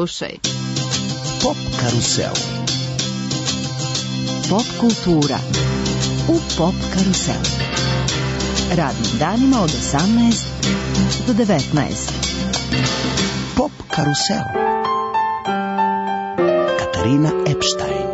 Slušaj. Pop karusel. Pop kultura u Pop karuselu. Radnim danima od 18 do 19. Pop karusel. Katarina Epstein.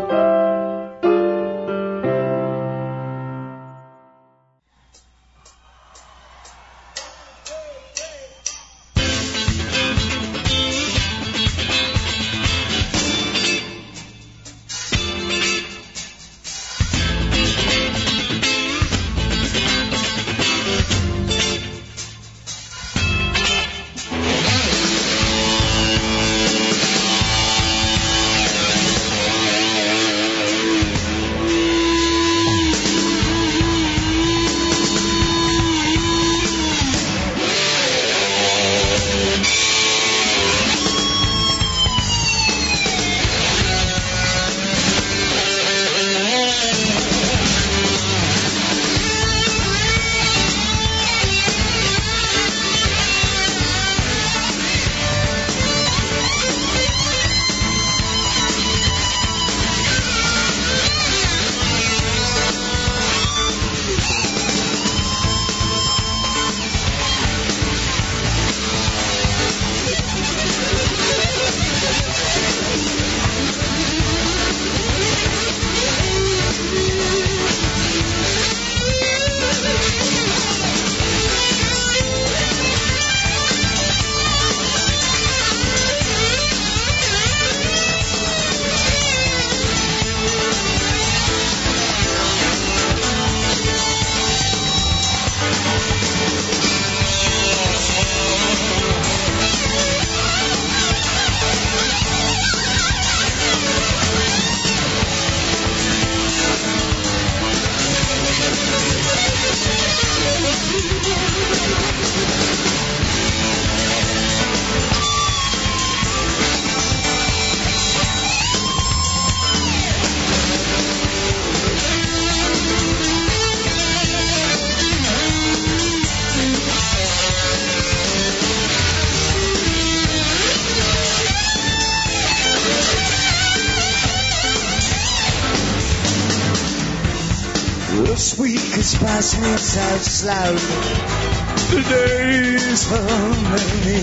This week is passing itself slowly. The days are many.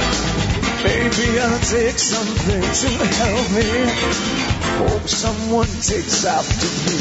Maybe I'll take something to help me. Hope someone takes after me.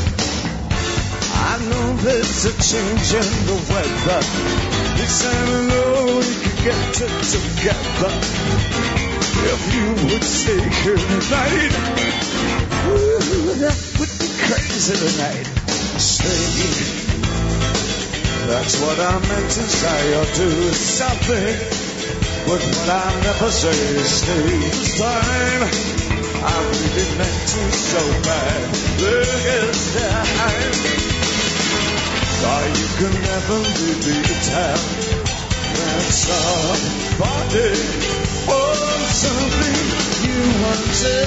I know there's a change in the weather. This time alone we can get it together. If you would stay here tonight, ooh, that would be crazy tonight. Stay. That's what I meant to say or do something. But what I never say is stay this time. I really meant to so bad. This time. Oh, you can never really tell when somebody wants something you want to.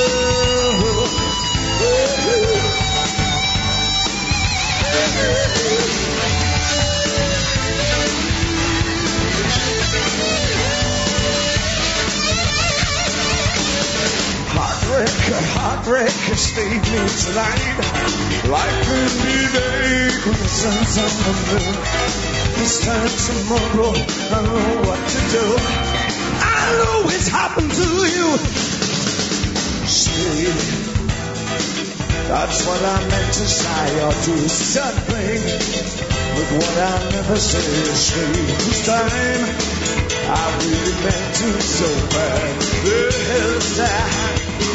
Heartbreaker, stay me tonight. Life could be vague when the sun's on the moon. This time tomorrow, I know what to do. I know it's happened to you. Stay. That's what I meant to say or do something. But what I never say is stay this time. I really meant to so bad this time.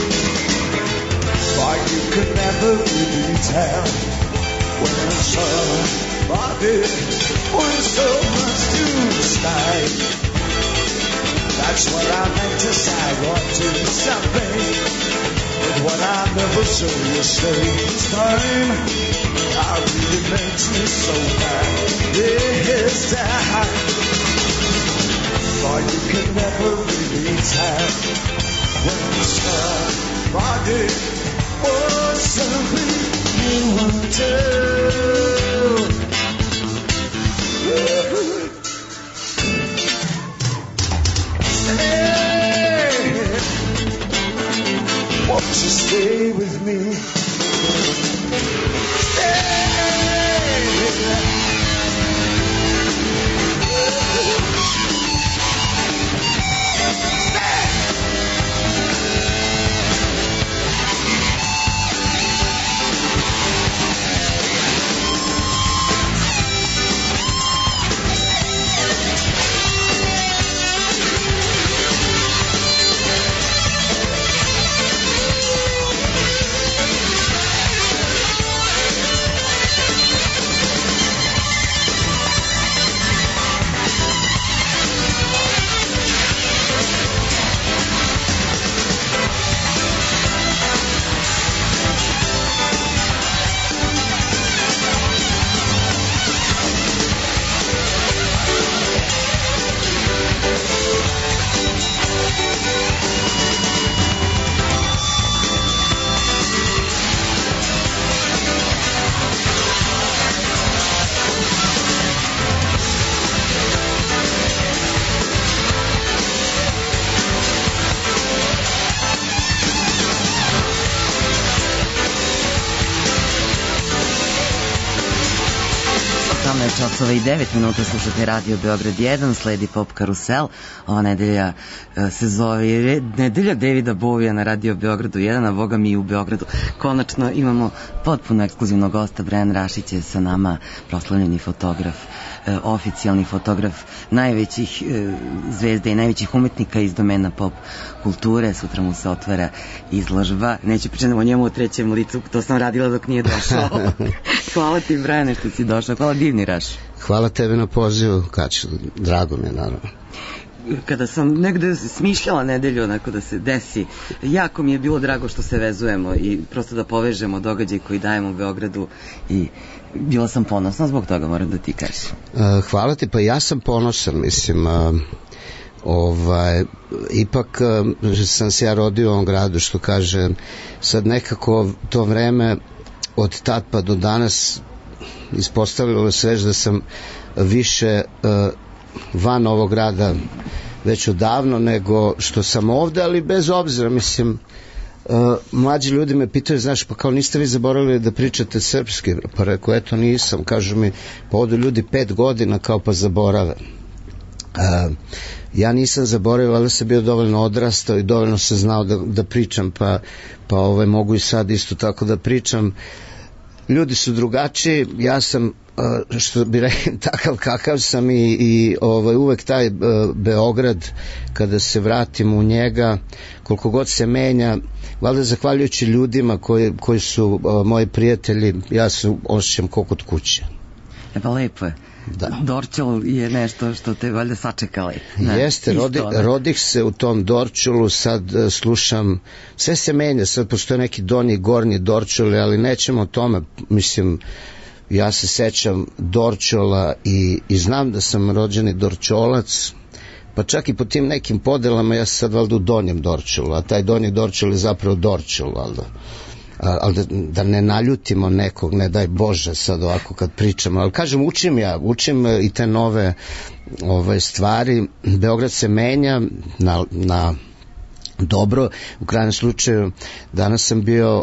For you could never really tell when somebody wants so much to stay. That's what I meant to say or do something. But what I never saw you stay this time. I really meant to so bad this time. For you can never really tell when somebody wants something you want to. Hey. 18 časova i 9 minuta slušate Radio Beograd 1, sledi Pop Karusel. Ova nedelja se zove Nedelja Davida Bovija na Radio Beogradu 1, a Boga mi u Beogradu. Konačno imamo potpuno ekskluzivnog gosta. Brian Rašić je sa nama, proslavljeni fotograf, oficijalni fotograf najvećih zvezda i najvećih umetnika iz domena pop kulture. Sutra mu se otvara izložba. Neću pričati o njemu u trećem licu, to sam radila dok nije došao. Hvala ti, Brajane, što si došao. Hvala, divni Raš. Hvala tebi na pozivu, Kačo, drago mi je, naravno. Kada sam negde smišljala nedelju onako da se desi, jako mi je bilo drago što se vezujemo i prosto da povežemo događaj koji dajemo u Beogradu i bila sam ponosna zbog toga, moram da ti kažem. Hvala ti, pa ja sam ponosan, mislim, ipak sam se ja rodio u ovom gradu, što kaže, sad nekako to vreme od tad pa do danas ispostavilo se da sam više van ovog grada već odavno nego što sam ovde, ali bez obzira, mislim, mlađi ljudi me pitaju, znaš, pa kao niste vi zaboravili da pričate srpski? Pa rekao, eto nisam, kažu mi, pa ovde ljudi 5 godina kao pa zaborave. Ja nisam zaboravio, ali sam bio dovoljno odrastao i dovoljno se znao da pričam, pa mogu i sad isto tako da pričam. Ljudi su drugačiji, ja sam, što bi rekao, takav kakav sam i uvek taj Beograd, kada se vratim u njega, koliko god se menja, valjda zahvaljujući ljudima koji su moji prijatelji, ja se osjećam kao kod kuće. Pa lepo je. Da. Dorčul je nešto što te valjda sačekali. Jeste, rodih se u tom Dorčulu, sad slušam, sve se menja, sad postoje neki donji i gornji Dorčuli, ali nećemo o tome, mislim, ja se sećam Dorčula i znam da sam rođeni Dorčolac, pa čak i po tim nekim podelama ja sam sad valjda u donjem Dorčulu, a taj donji Dorčul je zapravo Dorčul, valjda. Ali da ne naljutimo nekog, ne daj Bože sad ovako kad pričamo, ali kažem, učim i te nove stvari. Beograd se menja na dobro, u krajnjem slučaju danas sam bio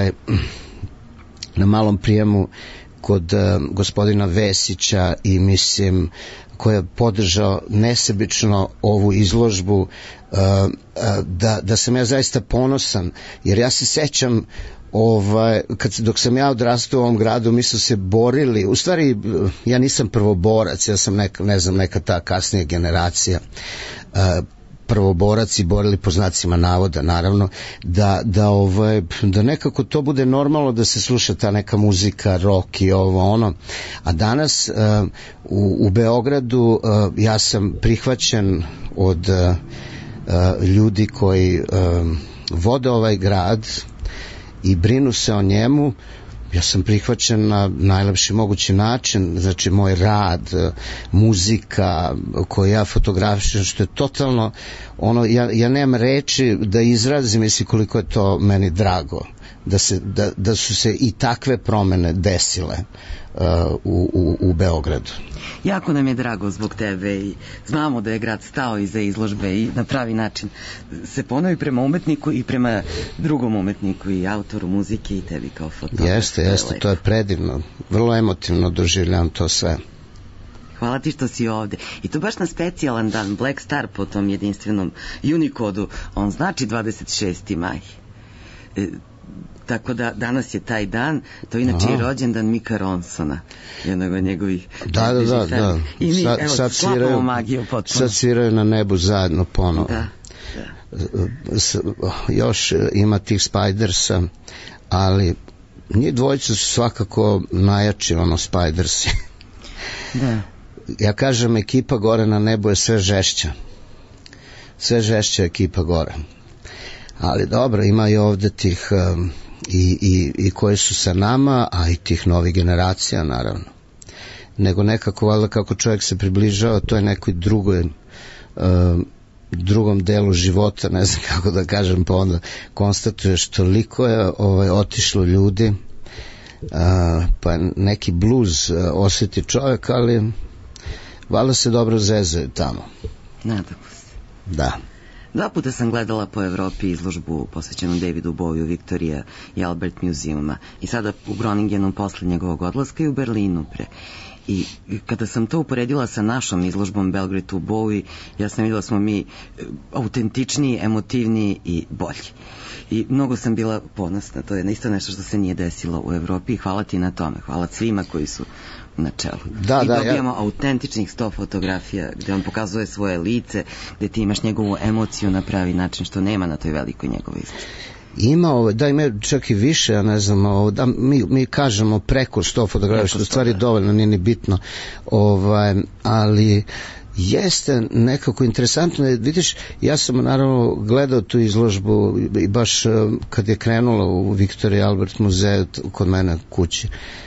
na malom prijemu kod gospodina Vesića i mislim koji je podržao nesebično ovu izložbu, da sam ja zaista ponosan, jer ja se sećam dok sam ja odrastao u ovom gradu, mi su se borili, u stvari ja nisam prvoborac, ja sam neka ta kasnija generacija prvoborac i borili po znacima navoda, naravno, da nekako to bude normalno da se sluša ta neka muzika, rock i ono, a danas u Beogradu ja sam prihvaćen od ljudi koji vode ovaj grad i brinu se o njemu. Ja sam prihvaćen na najlepši mogući način, znači moj rad, muzika koju ja fotografišem, što je totalno ja nemam reči da izrazim, mislim koliko je to meni drago da su se i takve promene desile u Beogradu. Jako nam je drago zbog tebe i znamo da je grad stao iza izložbe i na pravi način se ponovi prema umetniku i prema drugom umetniku i autoru muzike i tebi kao fotograf. Jeste, to je predivno, vrlo emotivno doživljam to sve. Hvala ti što si ovde. I to baš na specijalan dan, Black Star po tom jedinstvenom Unikodu, on znači 26. maj. Tako da danas je taj dan, to je inače i rođendan Mika Ronsona, jednog od njegovih. Da. I mi, sad sklapamo magiju potpuno. Sad sviraju na nebu zajedno ponovo. Da. Još ima tih Spidersa, ali njih dvojica su svakako najjači, Spidersi. Da. Ja kažem, ekipa gore na nebu je sve žešća. Sve žešća ekipa gore. Ali dobro, ima i ovde tih i koji su sa nama, a i tih novih generacija, naravno. Nego nekako, valjda, kako čovjek se približava, to je nekoj drugom delu života, ne znam kako da kažem, pa onda konstatuješ toliko je otišlo ljudi, pa neki bluz osjeti čovjek, ali valjda se dobro zezaju tamo. Nadamo se. Da. 2 puta sam gledala po Evropi izložbu posvećenu Davidu Boviju, Victoria i Albert Museuma i sada u Groningenu posle njegovog odlaska i u Berlinu pre. I kada sam to uporedila sa našom izložbom Belgrade to Bowie, ja sam videla smo mi autentičniji, emotivniji i bolji. I mnogo sam bila ponosna, to je isto nešto što se nije desilo u Evropi i hvala ti na tome, hvala svima koji su na čelu. I dobijamo autentičnih 100 fotografija gde on pokazuje svoje lice, gde ti imaš njegovu emociju na pravi način, što nema na toj velikoj njegovoj izložbi. Ima čak i više, ja ne znam, mi kažemo preko 100 fotografija, što u stvari dovoljno, nije ni bitno, ali jeste nekako interesantno. Vidiš, ja sam naravno gledao tu izložbu i baš kad je krenula u Victoria Albert muzeju kod mene kući,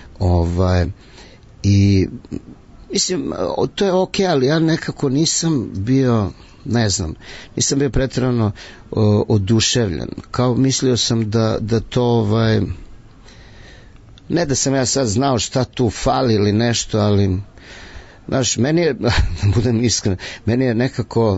i mislim, to je okej, ali ja nekako nisam bio, ne znam, nisam bio pretjerano oduševljen. Kao mislio sam da to ne da sam ja sad znao šta tu fali ili nešto, ali znaš, meni je, da budem iskren, meni je nekako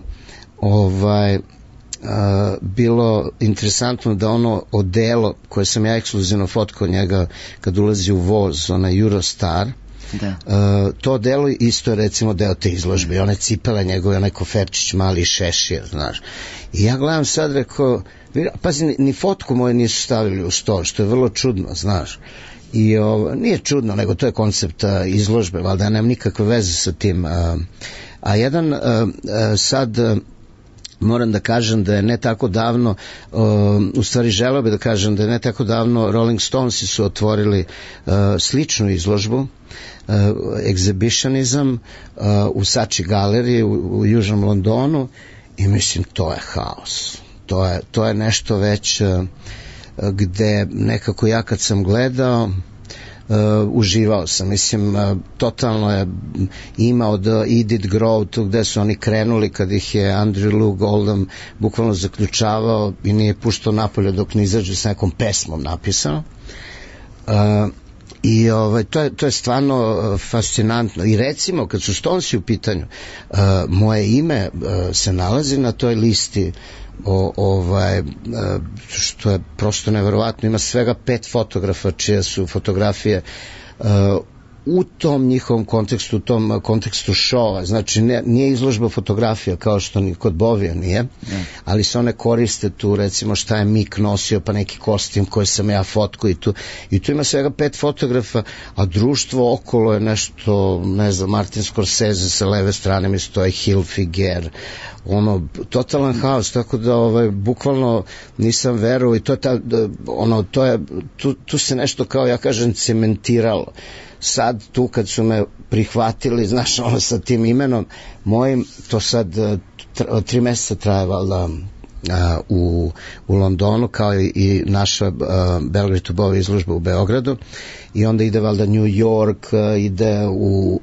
bilo interesantno da ono odelo koje sam ja ekskluzivno fotkao njega kad ulazi u voz, onaj Eurostar, to delo isto je recimo deo te izložbe, one cipele njegove, onaj koferčić mali šešir, znaš. I ja gledam sad, rekao, pazi, ni fotku moju nisu stavili u sto, što je vrlo čudno, znaš. I nije čudno, nego to je koncept izložbe, valjda ja nemam nikakve veze sa tim. A jedan sad moram da kažem da je ne tako davno, u stvari želeo bi da kažem da je ne tako davno Rolling Stonesi su otvorili sličnu izložbu, Exhibitionism, u Saatchi galeriji u Južnom Londonu, i mislim to je haos. To je nešto već gde nekako ja kad sam gledao uživao sam, mislim totalno je imao od Edith Grove tu gde su oni krenuli kad ih je Andrew Loog Oldham bukvalno zaključavao i nije puštao napolje dok ne izađu s nekom pesmom napisano. I to je stvarno fascinantno. I recimo kad su Stonesi u pitanju, moje ime se nalazi na toj listi, što je prosto neverovatno. Ima svega 5 fotografa čije su fotografije u tom njihovom kontekstu, u tom kontekstu šova. Znači nije izložba fotografija kao što ni kod Bovija nije, ali se one koriste tu, recimo šta je Mick nosio, pa neki kostim koji sam ja fotkao i tu ima svega 5 fotografa, a društvo okolo je nešto, ne znam, Martin Scorsese sa leve strane mi stoji Hilfiger, totalan haos, tako da bukvalno nisam verovao i tu se nešto, kao ja kažem, cementiralo. Sad tu kad su me prihvatili, znaš, sa tim imenom mojim, to sad 3 meseca traje valjda u Londonu, kao i naša Belgrade to Bowie izložba u Beogradu, i onda ide valjda New York, ide u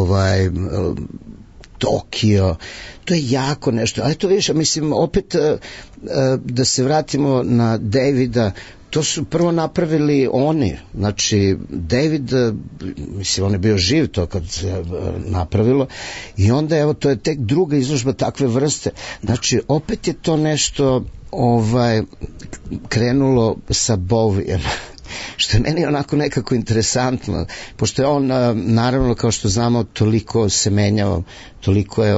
Tokio. To je jako nešto, ali to vidiš, mislim, opet da se vratimo na Davida, to su prvo napravili oni, znači David, mislim, on je bio živ to kad se napravilo, i onda evo, to je tek druga izložba takve vrste, znači opet je to nešto krenulo sa Bovijem, što je meni onako nekako interesantno, pošto je on, naravno, kao što znamo, toliko se menjao, toliko je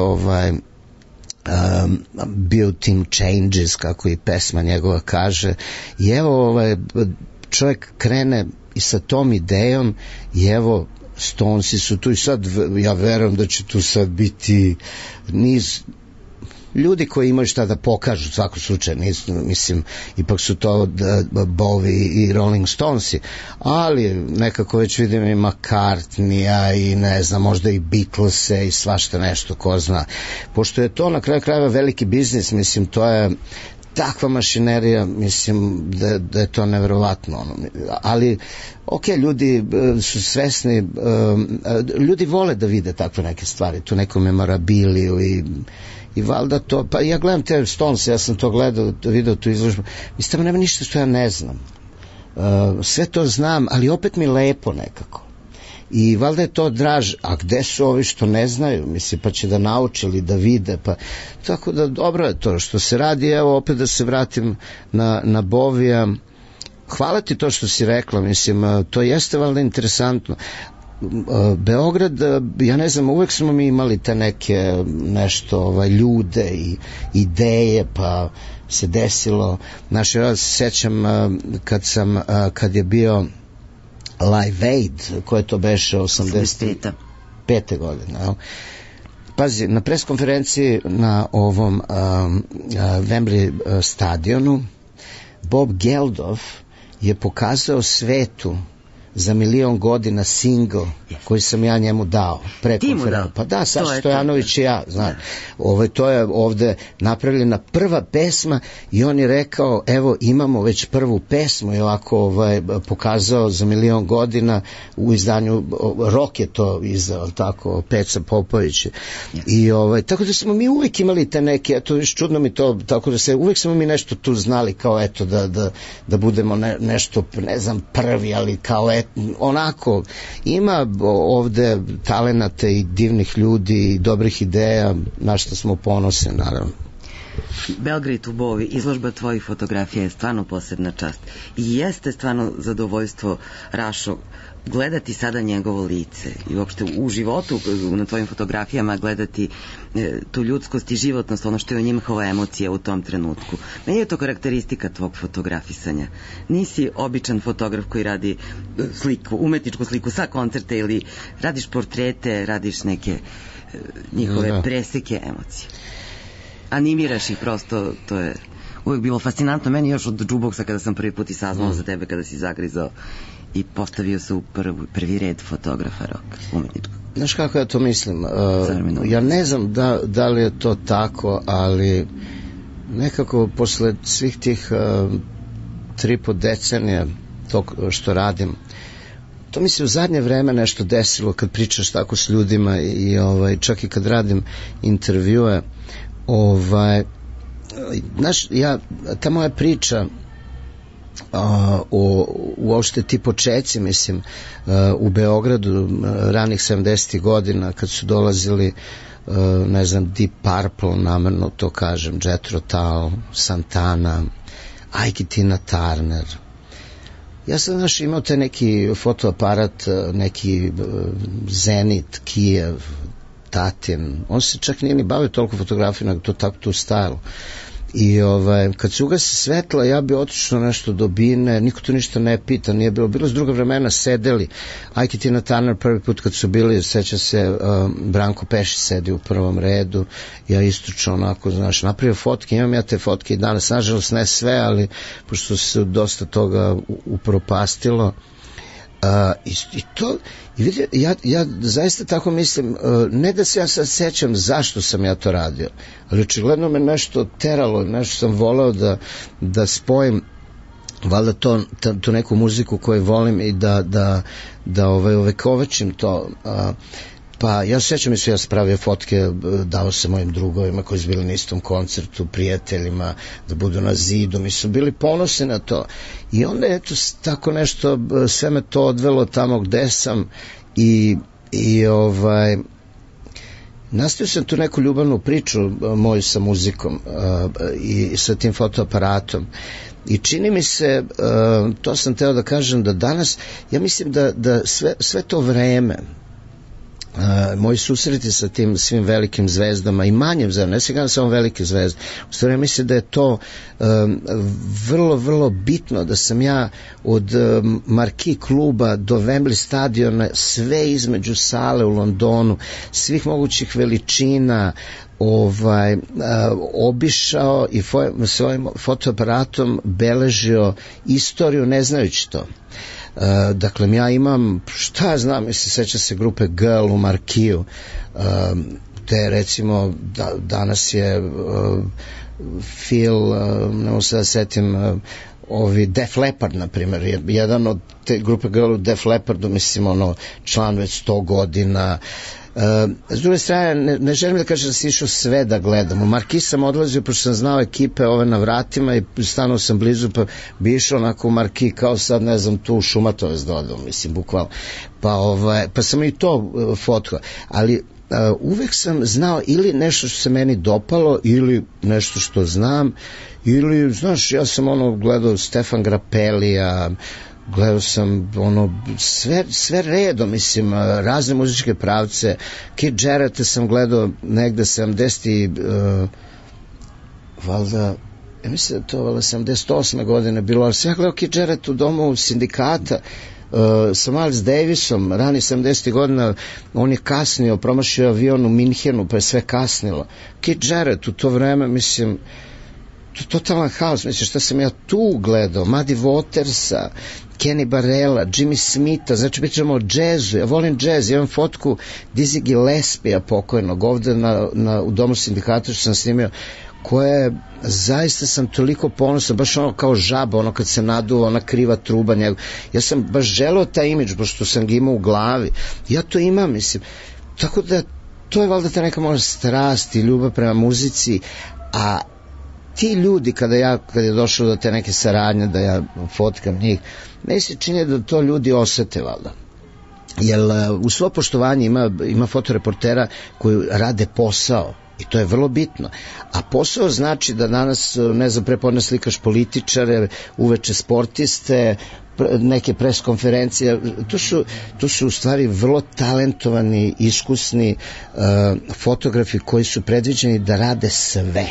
bio tim changes, kako i pesma njegova kaže, i evo čovjek krene i sa tom idejom, i evo Stonesi su tu, i sad ja verujem da će tu sad biti niz ljudi koji imaju šta da pokažu, u svakom slučaju, mislim, ipak su to Bowie i Rolling Stonesi, ali nekako već vidim i McCartneya i ne znam, možda i Beatlese i svašta nešto, ko zna. Pošto je to na kraju krajeva veliki biznis, mislim, to je takva mašinerija, mislim da je to neverovatno, ali ok, ljudi su svesni, ljudi vole da vide takve neke stvari, tu neku memorabiliju i valjda to, pa ja gledam te Stones, ja sam to gledao, video tu izložbu, mislim, tamo nema ništa što ja ne znam, sve to znam, ali opet mi lepo nekako, i valjda je to draž, a gde su ovi što ne znaju, mislim, pa će da nauče ili da vide, pa tako da dobro je to što se radi. Evo opet da se vratim na Bovija, hvala ti to što si rekla, mislim, to jeste valjda interesantno, Beograd, ja ne znam, uvek smo mi imali te neke nešto ljude i ideje, pa se desilo. Znači, ja se sećam kad je bio Live Aid, koje to beše 85. godine, jel? Pazi, na preskonferenciji na ovom Wembley stadionu Bob Geldof je pokazao svetu za 1.000.000 godina single koji sam ja njemu dao pre konferencije. Pa da, Saša Stojanović i ja, znam. To je ovde napravljena prva pesma i on je rekao, evo imamo već prvu pesmu i ovako pokazao za 1.000.000 godina u izdanju, Rock je to izdao, tako, Peca Popović. I tako da smo mi uvek imali te neke, eto, čudno mi to, tako da se, uvek smo mi nešto tu znali kao eto da budemo nešto, ne znam, prvi, ali kao onako, ima ovde talenata i divnih ljudi i dobrih ideja, na što smo ponosni, naravno. Belgrade u Bovi, izložba tvojih fotografija je stvarno posebna čast i jeste stvarno zadovoljstvo, Rašo, gledati sada njegovo lice i uopšte u životu na tvojim fotografijama gledati tu ljudskost i životnost, ono što je u njihova emocija u tom trenutku. Meni je to karakteristika tvog fotografisanja. Nisi običan fotograf koji radi sliku, umetničku sliku sa koncerta ili radiš portrete, radiš neke njihove preseke emocije. Animiraš ih prosto, to je uvek bilo fascinantno. Meni još od jukeboxa kada sam prvi put i saznala za tebe kada si zagrizao i postavio se u prvi red fotografa rock umetničkog. Znaš kako ja to mislim? Ja ne znam da li je to tako, ali nekako posle svih tih 3,5 decenija tog što radim, to mi se u zadnje vreme nešto desilo kad pričaš tako s ljudima i čak i kad radim intervjue, znaš, ta moja priča uopšte ti počeci, mislim, u Beogradu ranih 70. godina kad su dolazili, ne znam, Deep Purple, namerno to kažem, Jethro Tull, Santana, Ike Tina Turner. Ja sam, znaš, imao te neki fotoaparat, neki Zenit, Kijev, Tatin, on se čak nije ni bavio toliko fotografijom, nego to tako tu stajalo. I kad se ugasi svetla, ja bi otišao nešto do bine, niko tu ništa ne pita, nije bilo s druga vremena, sedeli. Ike Tina Turner prvi put kad su bili, seća se, Branko Pešić sedi u prvom redu, ja istučao onako, znaš, napravio fotke, imam ja te fotke i danas, nažalost ne sve, ali pošto se dosta toga upropastilo, i to, i vidi, ja zaista tako mislim, ne da se ja sad sećam zašto sam ja to radio, ali očigledno me nešto teralo, nešto sam voleo da spojim valjda tu neku muziku koju volim i da ovekovečim to. Pa ja sećam mi se, ja sam pravio fotke, dao se mojim drugovima koji su bili na istom koncertu, prijateljima, da budu na zidu, mi su bili ponosni na to. I onda eto tako nešto, sve me to odvelo tamo gde sam i nastavio sam tu neku ljubavnu priču moju sa muzikom i sa tim fotoaparatom. I čini mi se, to sam teo da kažem, da danas, ja mislim da sve to vreme, moji susreti sa tim svim velikim zvezdama i manjim zvezdama, ne se samo velike zvezde, u stvari mislim da je to vrlo, vrlo bitno, da sam ja od Marquee kluba do Wembley stadiona, sve između sale u Londonu, svih mogućih veličina, obišao i svojim fotoaparatom beležio istoriju ne znajući to. Dakle, ja imam, šta ja znam, se seća se grupe Girl u Marquee, te recimo danas je Phil, ne mogu se da setim, Def Leppard, na primjer, jedan od te grupe Girl u Def Leppardu, mislim, član već 100 godina. S druge strane, ne želim da kažem da si išao sve da gledam. U Marquee sam odlazio, pošto sam znao ekipe na vratima i stanuo sam blizu, pa bi išao onako u Marquee kao sad, ne znam, tu u Šumatovec dodao, mislim, bukvalno. Pa sam i to fotkao. Ali uvek sam znao ili nešto što se meni dopalo, ili nešto što znam, ili, znaš, ja sam gledao Stefan Grappellija, gledao sam sve redom, mislim, razne muzičke pravce. Keith Jarretta sam gledao negde 70 valjda, ja mislim da to valjda 78. godine bilo, ali sam ja gledao Keith Jarrett u domu sindikata sa Miles Davisom, rani 70. godina, on je kasnio, promašio avion u Minhenu, pa je sve kasnilo. Keith Jarrett u to vreme, mislim, totalan haos, mislim, šta sam ja tu gledao, Muddy Watersa, Kenny Barrella, Jimmy Smitha, znači pričamo o džezu, ja volim džez, imam fotku Dizzy Gillespija pokojnog, ovde u domu sindikata što sam snimio, koje zaista sam toliko ponosan, baš ono kao žaba, ono kad se naduva, ona kriva truba njegov. Ja sam baš želeo taj imidž, pošto sam ga imao u glavi. Ja to imam, mislim. Tako da, to je valjda ta neka možda strast i ljubav prema muzici, a ti ljudi, kada je došlo do te neke saradnje, da ja fotkam njih, ne se čini da to ljudi osete, valjda. Jer u svo poštovanje ima fotoreportera koji rade posao, i to je vrlo bitno. A posao znači da danas, ne znam, prepodne slikaš političare, uveče sportiste, neke preskonferencije, to su u stvari vrlo talentovani, iskusni fotografi koji su predviđeni da rade sve.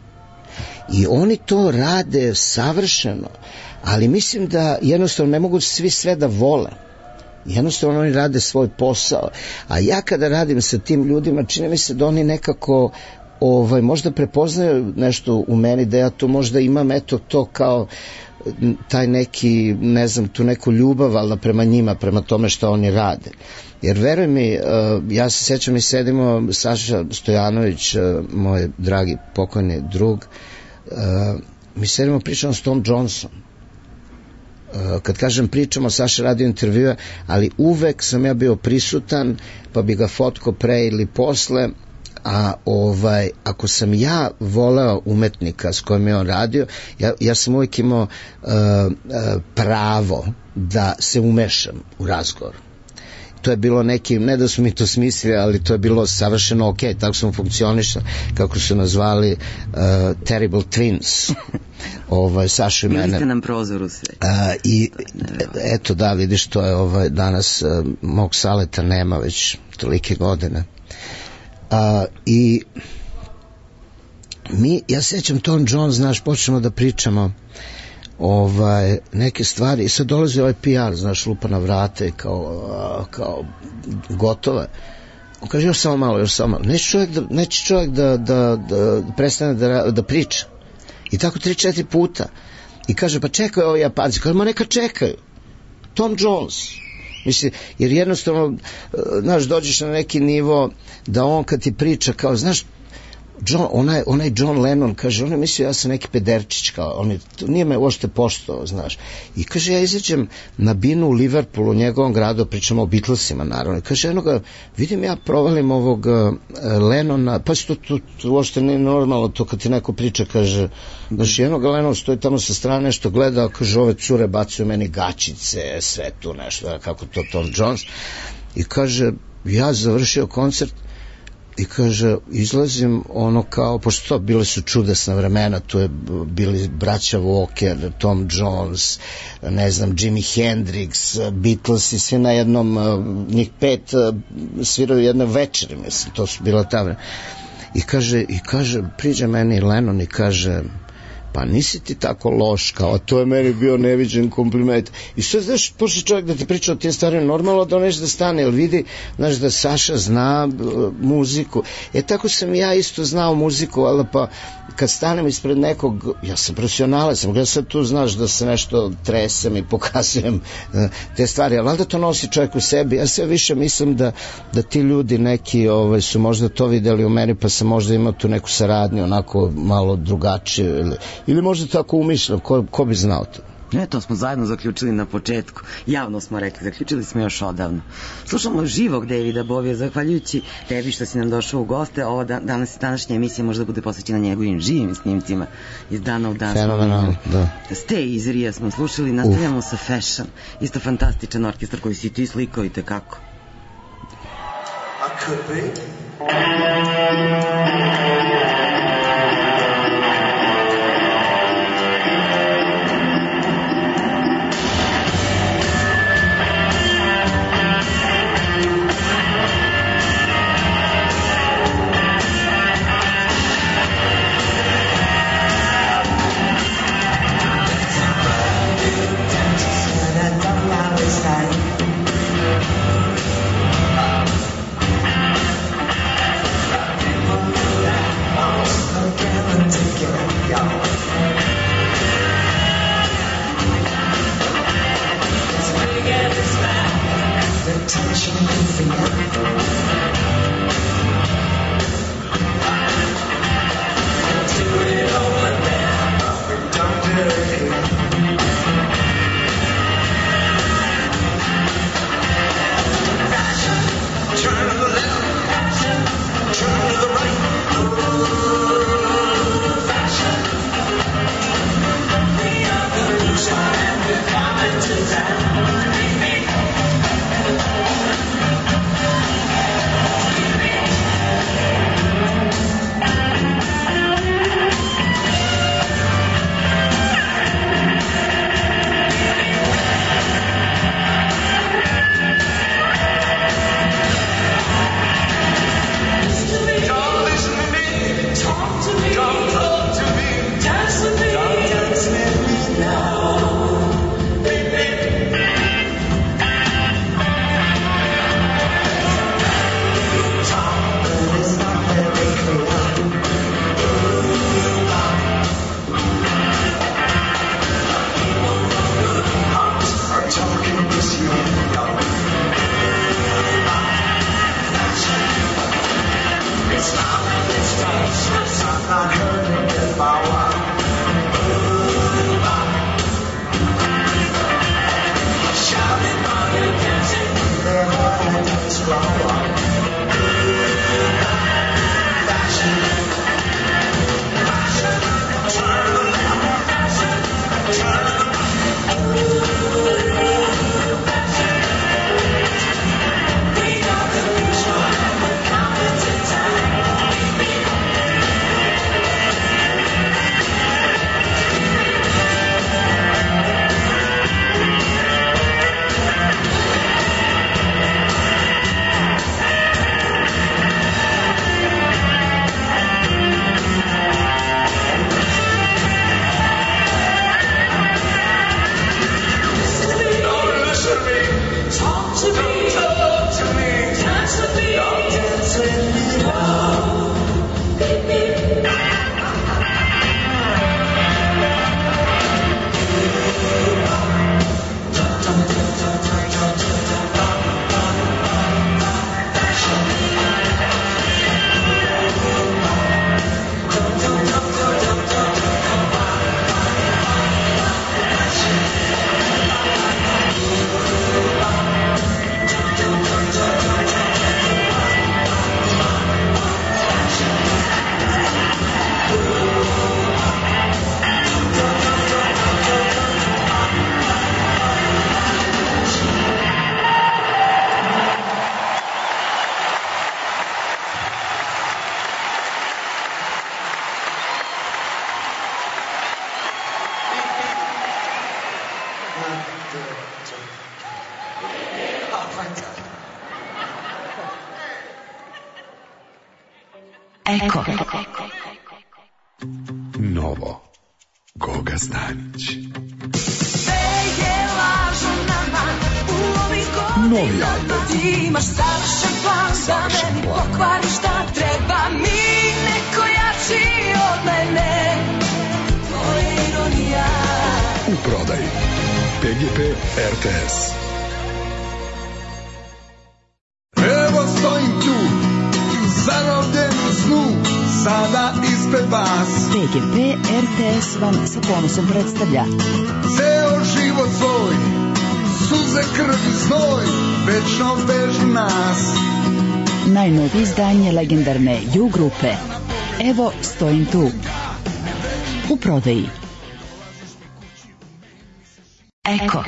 I oni to rade savršeno, ali mislim da jednostavno ne mogu svi sve da vole. Jednostavno oni rade svoj posao. A ja kada radim sa tim ljudima, čini mi se da oni nekako možda prepoznaju nešto u meni, da ja to možda imam, eto to kao taj neki, ne znam, tu neku ljubav, ali prema njima, prema tome što oni rade. Jer veruj mi, ja se sećam, mi sedimo, Saša Stojanović, moj dragi pokojni drug, mi sedimo, pričamo s Tom Johnson. Kad kažem pričamo, Saša radio intervjue, ali uvek sam ja bio prisutan, pa bi ga fotko pre ili posle, a ako sam ja voleo umetnika s kojim je on radio, ja sam uvijek imao pravo da se umešam u razgovor. To je bilo neki, ne da su mi to smislili, ali to je bilo savršeno ok, tako sam funkcionišao, kako su nazvali Terrible Twins, Saša i mene. Bili ste nam prozor u svijetu. I eto da, vidiš, to je danas mog Saleta nema već tolike godine. I ja sećam Tom Jones, znaš, počnemo da pričamo neke stvari i sad dolazi ovaj PR, znaš, lupa na vrate kao gotova. On kaže još samo malo. Neće čovjek da prestane da priča. I tako 3-4 puta. I kaže, pa čekaju ovi Japanci. Kaže, ma neka čekaju. Tom Jones. Mislim, jer jednostavno, znaš, dođeš na neki nivo da on kad ti priča kao, znaš, onaj John Lennon, kaže, on je mislio ja sam neki pederčić, kao, nije me uopšte poštovao, znaš. I kaže, ja izađem na binu u Liverpoolu, u njegovom gradu, pričamo o Beatlesima, naravno. I kaže, vidim ja provalim ovog Lennona, pa to uopšte nije normalno, to kad ti neko priča, kaže, znaš, jednog Lennona stoji tamo sa strane, nešto gleda, kaže, ove cure bacuju meni gačice, sve tu nešto, kako to Tom Jones. I kaže, ja završio koncert, i kaže, izlazim kao, pošto to bile su čudesna vremena, tu je bili braća Walker, Tom Jones, ne znam, Jimi Hendrix, Beatles i svi na jednom, njih 5 sviraju jedne večeri, mislim, to su bila ta vremena. I kaže, priđe meni Lennon i kaže, pa nisi ti tako loš, kao, to je meni bio neviđen kompliment. I sve, znaš, počne čovjek da ti priča o tim stvarima, normalno da on neće da stane, jer vidi, znaš, da Saša zna muziku. Tako sam ja isto znao muziku, ali pa kad stanem ispred nekog, ja sam profesionalac, ja sad tu, znaš, da se nešto tresem i pokazujem te stvari, ali valjda to nosi čovjek u sebi. Ja sve više mislim da ti ljudi neki su možda to videli u meni, pa sam možda imao tu neku saradnju, onako malo drugačije, ili možda tako umišljam, ko bi znao to? Ne, to smo zajedno zaključili na početku. Javno smo rekli, zaključili smo još odavno. Slušamo živog Davida Bovija, zahvaljujući tebi što si nam došao u goste. Ovo današnja emisija možda bude posvećena njegovim živim snimcima iz dana u dan. Fenomenalno, da. Stay iz Rija smo slušali, nastavljamo sa Fashion. Isto fantastičan orkestar koji si ti slikao i tekako. I could be. Eko. Novo. Goga Stanić. Novi album. Imaš savršen plan da meni pokvariš šta treba mi, neko jači od mene. To je ironija. U prodaji PGP RTS. Evo stojim tu, zarobljen u snu, sada ispred vas. PGP RTS vam sa ponosom predstavlja Ceo život svoj, suze, krv i znoj, večno vežu nas. najnovije izdanje legendarne U grupe. Evo stojim tu. U prodaji. Eko.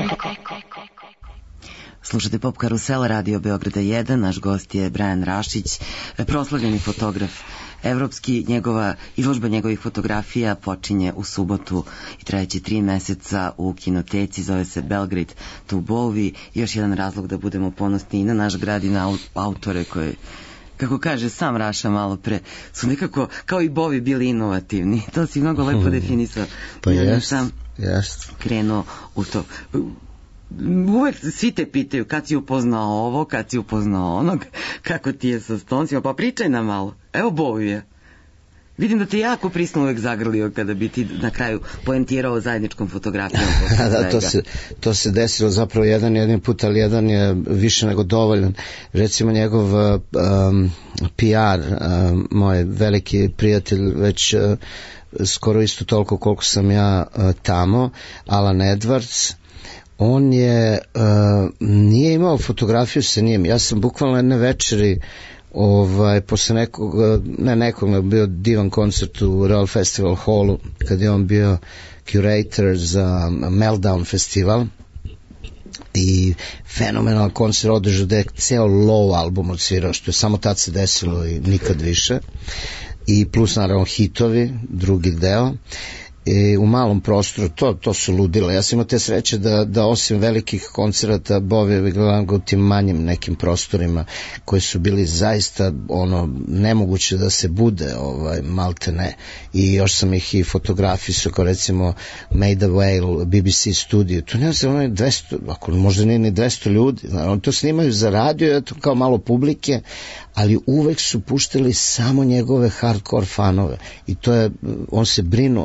Slušate Pop Karusel, Radio Beograda 1, naš gost je Brajan Rašić, proslavljeni fotograf evropski. Izložba njegovih fotografija počinje u subotu i trajeće 3 meseca u kinoteci, zove se Belgrade to Bowie. Još jedan razlog da budemo ponosni i na naš grad i na autore koje, kako kaže sam Raša malo pre, su nekako kao i Bowie bili inovativni. To si mnogo lepo definisao. Pa jest, sam krenuo u to. Uvek svi te pitaju kad si upoznao ovo, kad si upoznao onog, kako ti je sa Stonesima, pa pričaj nam malo. Evo Bowie. Vidim da te jako prisno uvek zagrlio kada bi ti na kraju poentirao zajedničkom fotografijom. Da, to se desilo zapravo jedan put, ali jedan je više nego dovoljan. Recimo njegov PR, moj veliki prijatelj, već skoro isto toliko koliko sam ja tamo, Alan Edwards, on je nije imao fotografiju sa njim. Ja sam bukvalno jedne večeri posle nekog bio divan koncert u Royal Festival Hallu kad je on bio curator za Meltdown festival i fenomenal koncert održao da je ceo Low album odsvirao, što je samo tad se desilo i nikad više, i plus naravno hitovi, drugi deo. U malom prostoru, to su ludila. Ja sam imao te sreće da osim velikih koncerata Bowie gledam ga u tim manjim nekim prostorima koji su bili zaista nemoguće da se bude malte ne, i još sam ih i fotografisao, kao recimo Made a Whale, BBC studio, tu nema se 200, ako možda nije ni 200 ljudi, oni to snimaju za radio, to kao malo publike, ali uvek su puštali samo njegove hardcore fanove i to je, on se brinuo o tome.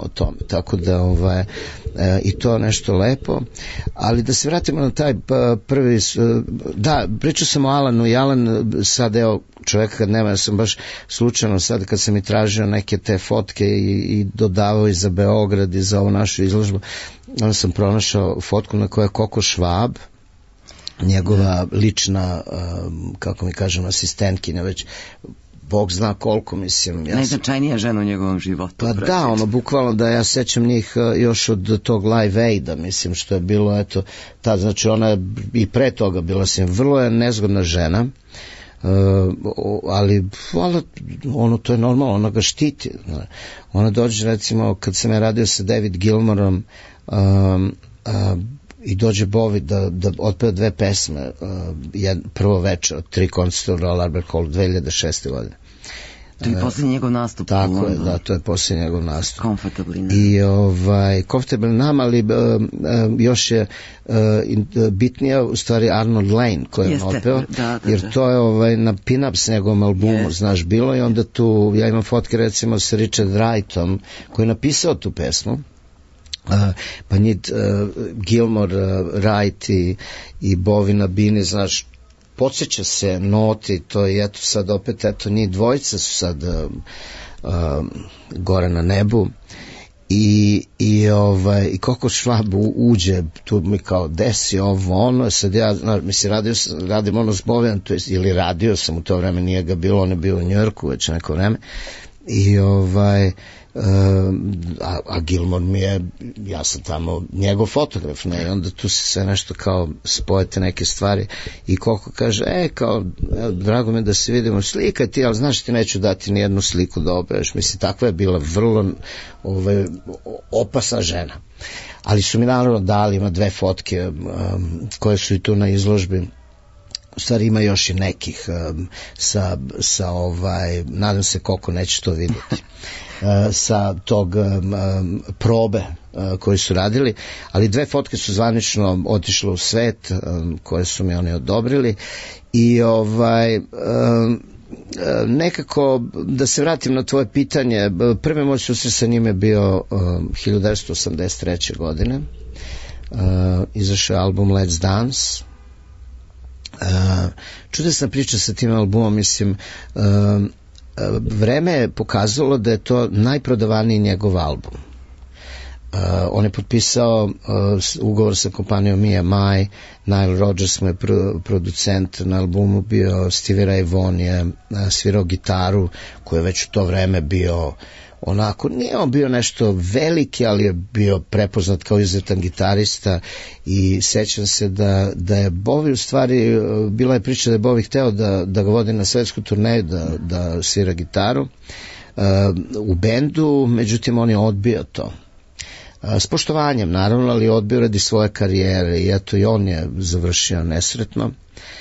tako da i to nešto lepo. Ali da se vratimo na taj prvi, da, pričao sam o Alanu i Alan sad, evo, čoveka kad nema, ja sam baš slučajno sad kad sam i tražio neke te fotke i dodavao i za Beograd i za ovu našu izložbu, onda sam pronašao fotku na kojoj je Koko Švab, njegova lična, kako mi kažem, asistentkinja, već Bog zna koliko, mislim. Najznačajnija žena u njegovom životu. Pa da, ono, bukvalno da ja sećam njih još od tog Live Aida, mislim, što je bilo, eto, znači ona je i pre toga bila, vrlo je nezgodna žena, ali ono, to je normalno, ona ga štiti. Ona dođe, recimo, kad sam ja radio sa David Gilmorom, i dođe Bowie da otpeva 2 pesme, prvo večer od 3 koncerta u Royal Albert Hall 2006. godine. To je posljednji njegov nastup. Tako je, da, to je posljednji njegov nastup. Comfortably Numb. I Comfortably Numb, ali još je bitnija u stvari Arnold Lane koji je otpeo, jer to je na Pin-Ups njegovom albumu, znaš, bilo, i onda tu, ja imam fotke recimo sa Richard Wrightom koji je napisao tu pesmu, pa njih Gilmore, Wright i Bowie na bini, znaš, podsjeća se noti, to je, eto sad opet, eto njih dvojica su sad gore na nebu i Koko Švab uđe, tu mi kao desi ovo, ono, sad ja, mislim, radim ono s Bowijem, to jest, ili radio sam u to vreme, nije ga bilo, on je bio u Njujorku već neko vreme, i a Gilmore mi je, ja sam tamo njegov fotograf, ne, i onda tu se sve nešto kao spojete neke stvari i Koko kaže, kao, drago mi da se vidimo, slika ti, ali znaš, ti neću dati ni jednu sliku da objaviš, mislim, takva je bila vrlo opasna žena, ali su mi naravno dali, ima 2 fotke koje su i tu na izložbi. U stvari ima još i nekih sa nadam se Koko neće to vidjeti, sa tog probe koji su radili, ali 2 fotke su zvanično otišle u svet, koje su mi oni odobrili i nekako da se vratim na tvoje pitanje, prvi moj susret sa njim je bio 1983. godine, izašao je album Let's Dance. Čudesna priča sa tim albumom, mislim, vreme je pokazalo da je to najprodavaniji njegov album. On je potpisao ugovor sa kompanijom EMI, Nile Rodgers mu je producent na albumu, bio Stevie Ray Vaughan je svirao gitaru, koji je već u to vreme bio onako, nije on bio nešto veliki, ali je bio prepoznat kao izuzetan gitarista i sećam se da je Bowie u stvari, bila je priča da je Bowie hteo da ga vodi na svetsku turneju, da svira gitaru u bendu, međutim on je odbio to. S poštovanjem naravno, ali odbio radi svoje karijere i eto i on je završio nesretno.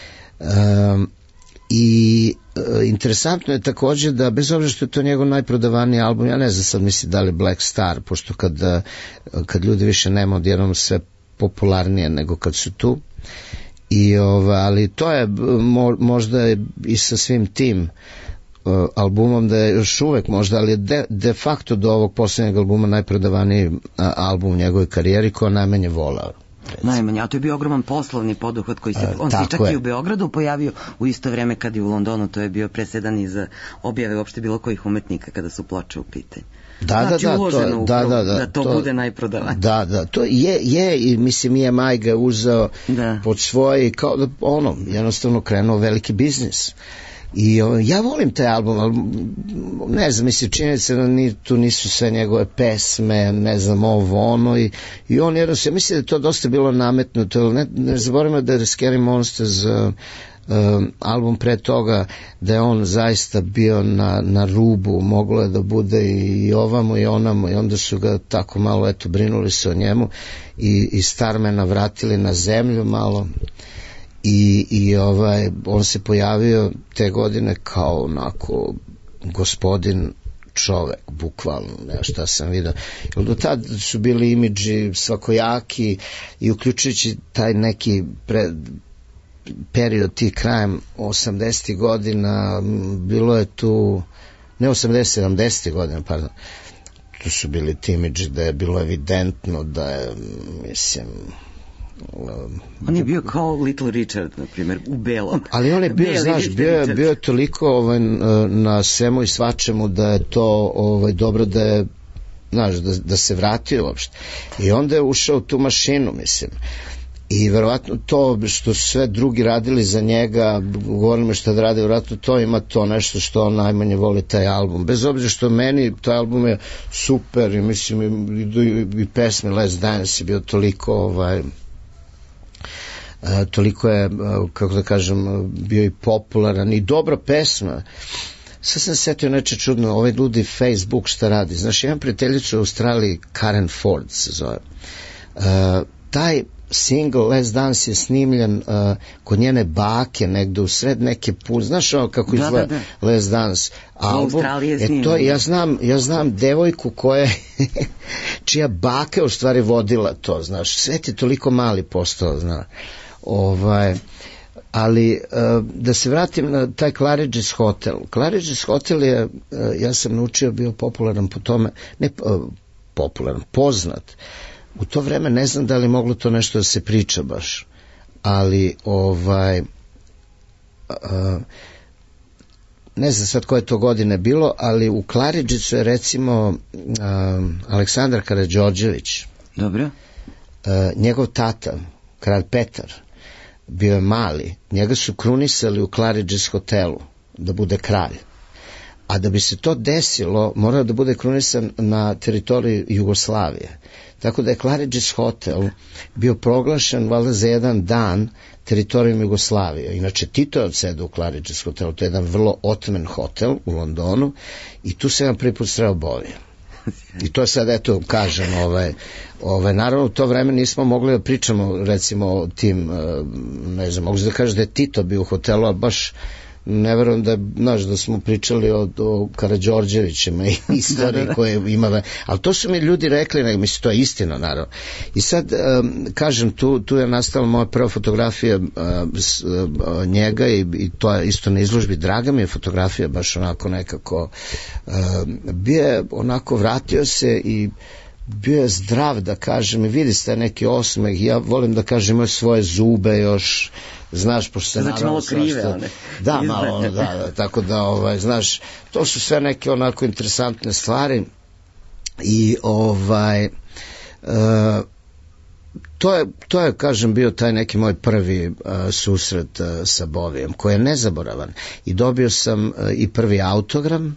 I interesantno je također da bez obzira što je to njegov najprodavaniji album, ja ne znam sad misli da li Black Star, pošto kad ljudi više nema odjednom sve popularnije nego kad su tu, ali to je možda i sa svim tim albumom da je još uvek možda, ali je de facto do ovog posljednjeg albuma najprodavaniji album u njegovoj karijeri koja najmanje volao. Najmanje, a to je bio ogroman poslovni poduhvat koji on se čak i u Beogradu pojavio u isto vreme kad i u Londonu, to je bio presedan iz objave uopšte bilo kojih umetnika kada su ploče u pitanju. Znači uloženo da to bude najprodavanije. Da, to je i mislim EMI ga je uzeo pod svoje i kao da jednostavno krenuo veliki biznis. I ja volim taj album, ali ne znam, mislim, činjenica da tu nisu sve njegove pesme, ne znam, ovo, ono, i on jednostavno, mislim da je to dosta bilo nametnuto, ne zaboravimo da je Scary Monsters album pre toga, da je on zaista bio na rubu, moglo je da bude i ovamo i onamo, i onda su ga tako malo, eto, brinuli se o njemu i Starmana vratili na zemlju malo. I on se pojavio te godine kao onako gospodin čovek, bukvalno, ne šta sam vidio. Jer do tad su bili imidži svakojaki i uključujući taj neki period tih krajem 80. godina, bilo je tu, ne 80, 70. godina, pardon, to su bili timidži, da je bilo evidentno da je, mislim... On je bio kao Little Richard, na primjer, u belom. Ali on je bio, znaš, bio je toliko na svemu i svačemu da je to dobro da je, znaš, da se vratio uopšte. I onda je ušao u tu mašinu, mislim. I verovatno to što su sve drugi radili za njega, govorimo što da radi, verovatno to ima to nešto što on najmanje voli, taj album. Bez obzira što meni taj album je super i mislim i pesme Let's Dance je bio toliko toliko je, kako da kažem, bio i popularan i dobra pesma. Sad sam setio neče čudno, ovaj ljudi Facebook šta radi. Znaš, imam prijateljicu u Australiji, Karen Ford se zove. Taj single Let's Dance je snimljen kod njene bake negde u sred neke znaš ono kako izgleda Let's Dance album. Ja znam devojku koja čija baka u stvari vodila to, znaš, svet je toliko mali postao, znaš. Ali da se vratim na taj Claridge's Hotel. Claridge's Hotel je, ja sam naučio, bio popularan po tome, ne popularan, poznat. U to vreme ne znam da li moglo to nešto da se priča baš, ali ne znam sad koje to godine bilo, ali u Claridge'u je recimo Aleksandar Karađorđević. Dobro. Njegov tata, kralj Petar, bio je mali, njega su krunisali u Claridge's hotelu da bude kralj. A da bi se to desilo, morao da bude krunisan na teritoriji Jugoslavije. Tako da je Claridge's Hotel bio proglašen valjda za jedan dan teritorijom Jugoslavije. Inače, Tito je odsedao u Claridge's Hotelu, to je jedan vrlo otmen hotel u Londonu i tu se jedan prvi put sreo Bovija. I to je sad, eto, kažem, naravno u to vreme nismo mogli da pričamo, recimo, o tim, ne znam, mogu da kažem da je Tito bio u hotelu, ali baš ne verujem da, znaš, da smo pričali o Karađorđevićima i istoriji koje ima, ali to su mi ljudi rekli, nego mislim, to je istina, naravno. I sad, kažem, tu je nastala moja prva fotografija njega i to je isto na izložbi. Draga mi je fotografija, baš onako nekako, bio je onako, vratio se i bio je zdrav, da kažem, i vidi ste neki osmeh, ja volim da kažem, imao svoje zube još, znaš, pošto se znači malo krive one. Da, malo, da, tako da, znaš, to su sve neke onako interesantne stvari i to je, kažem, bio taj neki moj prvi susret sa Bovijem, koji je nezaboravan. I dobio sam i prvi autogram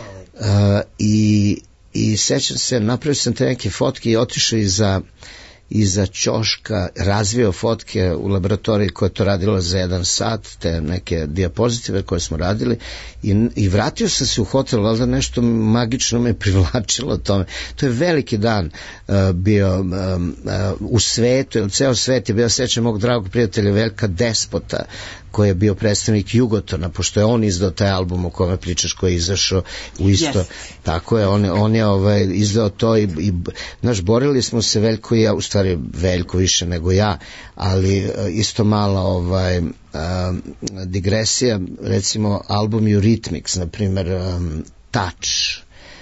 i sećam se, napravio sam te neke fotke i otišao iza ćoška, razvio fotke u laboratoriji koja je to radila za 1 sat, te neke diapozitive koje smo radili i vratio sam se u hotel, valjda nešto magično me privlačilo tome. To je veliki dan bio u svetu, ceo svet je bio, sećam mog dragog prijatelja Veljka Despota, koji je bio predstavnik Jugotona, pošto je on izdao taj album o kome pričaš, koji je izašao u isto, yes. Tako je, on je izdao to i znaš, borili smo se Veljko i ja, u stvari Veljko više nego ja, ali isto mala digresija, recimo album Eurythmics, na primer Touch,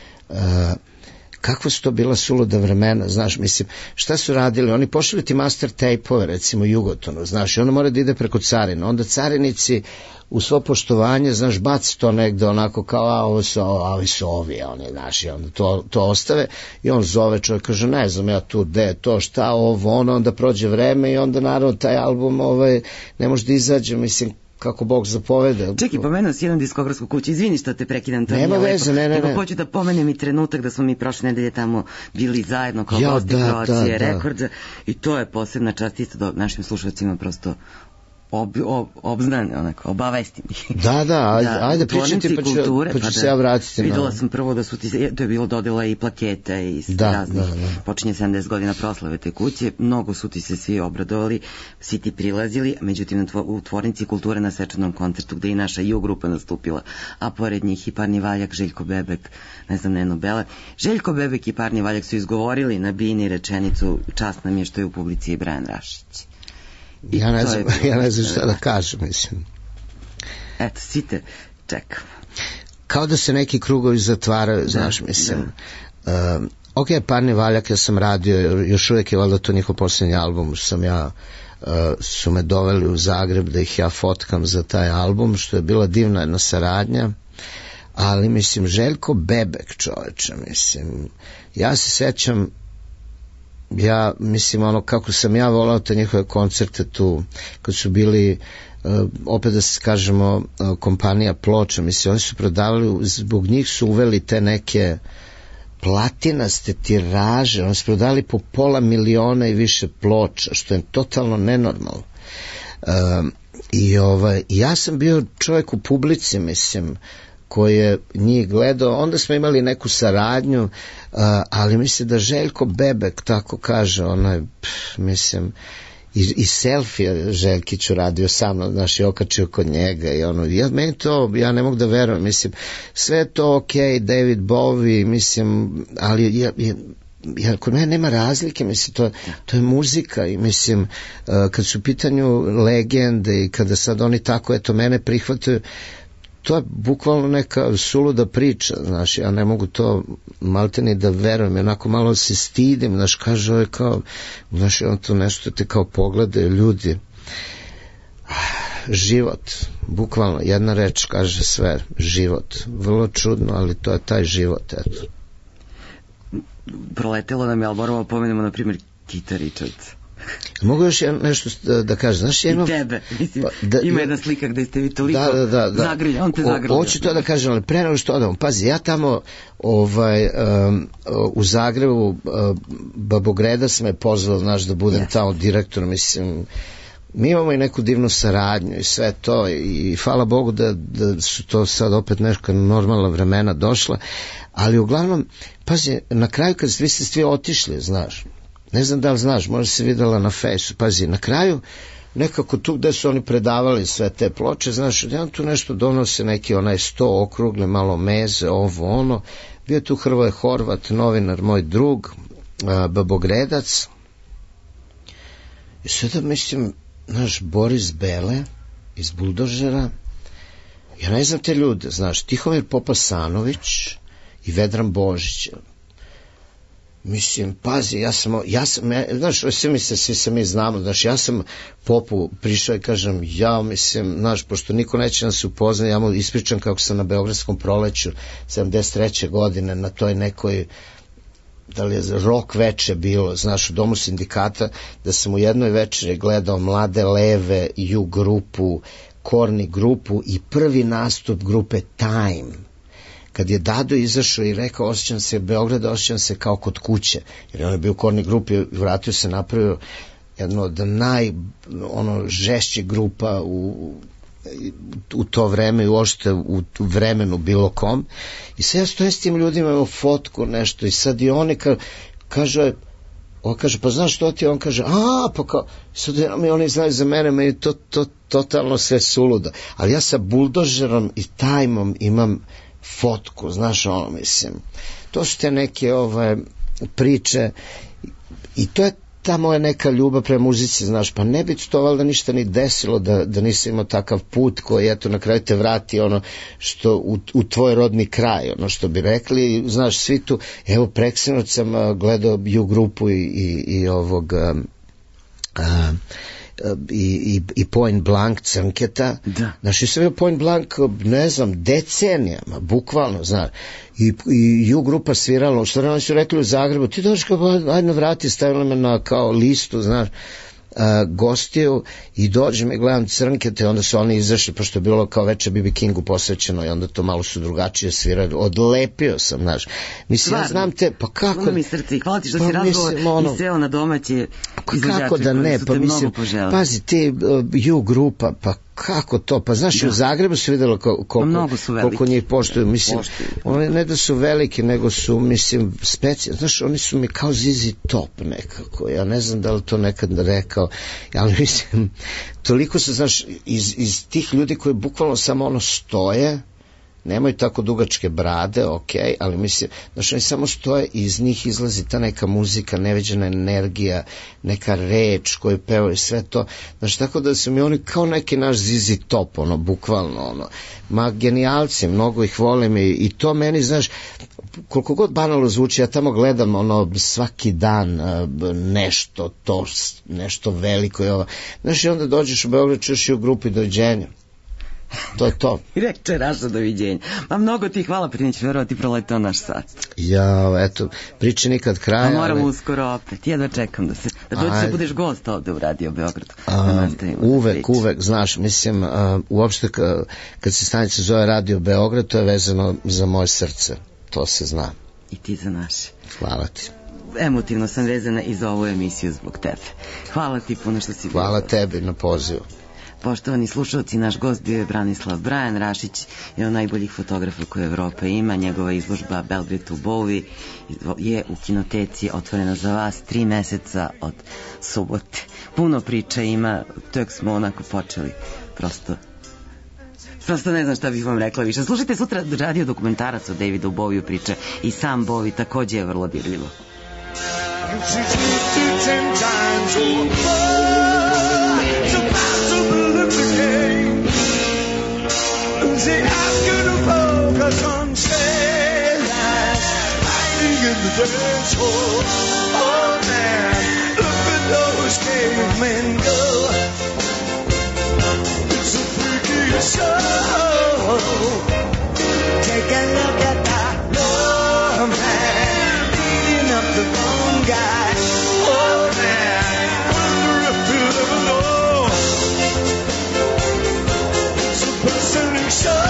kakva su to bila suluda vremena, znaš, mislim, šta su radili, oni pošli ti master tape-ove, recimo Jugotonu, znaš, i ono mora da ide preko carina, onda carinici u svo poštovanje, znaš, baci to negde onako kao, ovi su ovi, oni, znaš, i onda to ostave i on zove čovjek, kaže, ne znam ja tu, gde to, šta, ovo, ono, onda prođe vreme i onda naravno taj album ne može da izađe, mislim, kako Bog zapovede. Čekaj, pomenuo si jednu diskografsku kuću, izvini što te prekidam, to nema veze, ne. Nego hoću da pomenem i trenutak da smo mi prošle nedelje tamo bili zajedno kao gosti Croatia Records i to je posebna čast isto da našim slušalcima prosto obznane, onako, obavestim ih. Da, ajde pričati pa ću se ja vratiti. Videla sam prvo da su ti, to je bilo dodela i plakete i raznih, počinje 70 godina proslave te kuće, mnogo su ti se svi obradovali, svi ti prilazili, međutim u Tvornici kulture na svečanom koncertu gde i naša U grupa nastupila, a pored njih i Parni Valjak, Željko Bebek, ne znam, Neno Bele. Željko Bebek i Parni Valjak su izgovorili na bini rečenicu čast nam je što je u publici i Brian Rašić. Ja ne znam šta da kažem, mislim. Eto, svi te čekam. Kao da se neki krugovi zatvaraju, znaš, mislim. Ok, Parni valjak ja sam radio, još uvijek je valjda to njihov posljednji album, su me doveli u Zagreb da ih ja fotkam za taj album, što je bila divna jedna saradnja, ali mislim Željko Bebek, čoveče, mislim, ja se sećam, ja mislim ono kako sam ja volao te njihove koncerte tu, kad su bili opet da se kažemo kompanija ploča, mislim, oni su prodavali, zbog njih su uveli te neke platinaste tiraže, oni su prodali po 500.000 i više ploča, što je totalno nenormalno. Ja sam bio čovjek u publici, mislim, koji je njih gledao, onda smo imali neku saradnju, ali mislim da Željko Bebek tako kaže, mislim, i selfie Željkiću radio sa mnom, znaš, i okačio kod njega i meni to, ja ne mogu da verujem, mislim, sve je to okej, David Bowie, mislim, ali kod mene nema razlike, mislim, to je muzika i mislim, kad su u pitanju legende i kada sad oni tako, eto, mene prihvataju, to je bukvalno neka suluda priča, znaš, ja ne mogu to malte ni da verujem, onako malo se stidim, znaš, kaže ovo je kao, znaš, on to nešto te kao pogledaju ljudi. Život, bukvalno, jedna reč kaže sve, život, vrlo čudno, ali to je taj život, eto. Proletelo nam je, ali moramo pomenemo, na primjer, Kita Richardsa. Mogu još nešto da kažem, znaš, i tebe, mislim, ima jedna slika gde ste vi toliko zagrlja, on te zagrlja. Hoću to da kažem, ali pre nego što odam, pazi, ja tamo u Zagrebu Babogredas me pozvao, znaš, da budem tamo direktor, mislim, mi imamo i neku divnu saradnju i sve to i hvala Bogu da su to sad opet neka normalna vremena došla, ali uglavnom, pazi, na kraju kad vi ste svi otišli, znaš, ne znam da li znaš, možda si videla na fejsu, pazi, na kraju nekako tu gde su oni predavali sve te ploče, znaš, jedan tu nešto donose neki onaj 100 okrugle, malo meze, ovo ono, bio tu Hrvoje Horvat, novinar, moj drug, Babogredac, i sada mislim, naš Boris Bele iz Buldožera, ja ne znam te ljude, znaš, Tihomir Popasanović i Vedran Božić, mislim, pazi, ja sam, znaš, svi se mi znamo, znaš, ja sam Popu prišao i kažem, mislim, znaš, pošto niko neće nas upoznati, ja mu ispričam kako sam na Beogradskom proleću 73. godine na toj nekoj, da li je rok veče bilo, znaš, u Domu sindikata, da sam u jednoj večeri gledao Mlade leve, U grupu, Korni grupu i prvi nastup grupe Time. Kad je Dado izašao i rekao osjećam se Beograda, osjećam se kao kod kuće, jer on je bio u Korni grupi i vratio se, napravio jedno od žešćih grupa u to vreme i uopšte u vremenu bilo kom, i sad ja stojim s tim ljudima, imamo fotku nešto i sad i oni kaže, pa znaš što ti, on kaže, pa kao, sad oni znaju za mene, meni to totalno sve suludo, ali ja sa Buldožerom i Tajmom imam fotku, znaš, mislim, to su te neke priče i to je ta moja neka ljubav prema muzici, znaš, pa ne bi to valjda ništa ni desilo da nisam imao takav put koji, eto, na kraju te vrati što u tvoj rodni kraj, što bi rekli, znaš, svi tu, evo, preksinoć sam gledao U grupu i ovog i Point Blank Crnketa, znaš, i sam bio Point Blank, ne znam, decenijama, bukvalno, znaš, i U grupa svirala, što oni su rekli u Zagrebu, ti dođeš kao, ajde vrati, stavili me na kao listu, znaš, gostiju i dođem i gledam Crnkete, onda su oni izašli, pošto je bilo kao veče B.B. Kingu posvećeno i onda to malo su drugačije svirali, odlepio sam, znaš, mislim, ja znam te, pa kako... Ono mi srce, hvala ti što si razgovor i seo na domaće izvođače koji su te mnogo poželjeli. Pazi, ti U grupa, pa kako to, pa znaš, u Zagrebu se vidjelo koliko njih poštuju, mislim, oni ne da su veliki, nego su, mislim, specijalni, znaš, oni su mi kao ZZ Top nekako, ja ne znam da li to nekad rekao, ali mislim, toliko se, znaš, iz tih ljudi koji bukvalno samo stoje, nemaju tako dugačke brade, okej, ali mislim, znaš, oni samo stoje i iz njih izlazi ta neka muzika, neviđena energija, neka reč koju pevaju, sve to, znaš, tako da su mi oni kao neki naš ZZ Top, bukvalno, ma genijalci, mnogo ih volim i to meni, znaš, koliko god banalno zvuči, ja tamo gledam svaki dan nešto veliko i ovo. Znaš, i onda dođeš u Beograd, čuš i u grupi Doviđenja. To je to. I reče Raša doviđenja. Ma mnogo ti hvala, prije neću verovati, proletao naš sat. Ja, eto, priče nikad kraja. A moramo uskoro opet. Jedva čekam da dođeš da budeš gost ovde u Radio Beogradu. Uvek, znaš, mislim, uopšte kad se stanica zove Radio Beograd, to je vezano za moje srce. To se zna. I ti za naše. Hvala ti. Emotivno sam vezana i za ovu emisiju zbog tebe. Hvala ti puno što si bio. Hvala tebi na pozivu. Poštovani slušalci, naš gost bio je Branislav Brajan. Rašić je od najboljih fotografa koje Evropa ima. Njegova izložba Belgrade to Bowie je u kinoteci otvorena za vas 3 meseca od subote. Puno priča ima, tek smo onako počeli. Prosto ne znam šta bih vam rekla više. Slušajte sutra radio dokumentarac o Davidu Bowieu, priče i sam Bowie takođe je vrlo dirljivo. They ask you to focus on sailors fighting in the dance hall. Oh man, look at those cavemen go. It's a freaky show. Take a look at that poor man beating up the wrong guy. Oh man, wonder if you'll ever know. It's a person in show.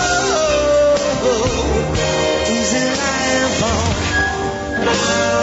He's a lion born.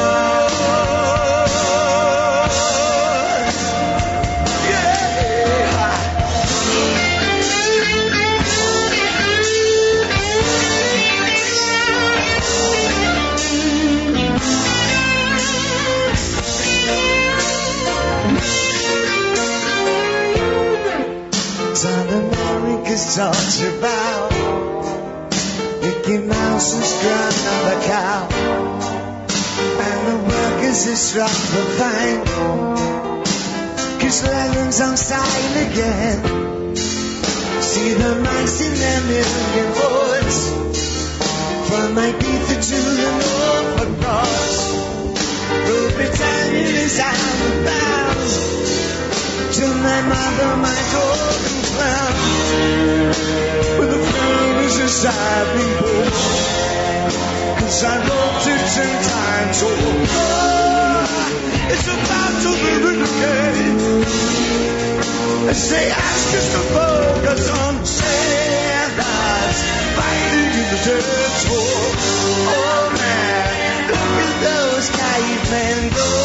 South America's talks about Mickey Mouse is ground of a cow, and the workers are struck for fine, 'cause London's on style again. See the mice in their million woods, from Ibiza to the Norfolk Broads. Rule Britannia is out of bounds, to my mother, my golden crown. With the film is a diving boat, 'cause I wrote it 10 times over. It's about to be written again, as they ask us to focus on sailors fighting in the dance hall. Oh man, look at those cavemen go.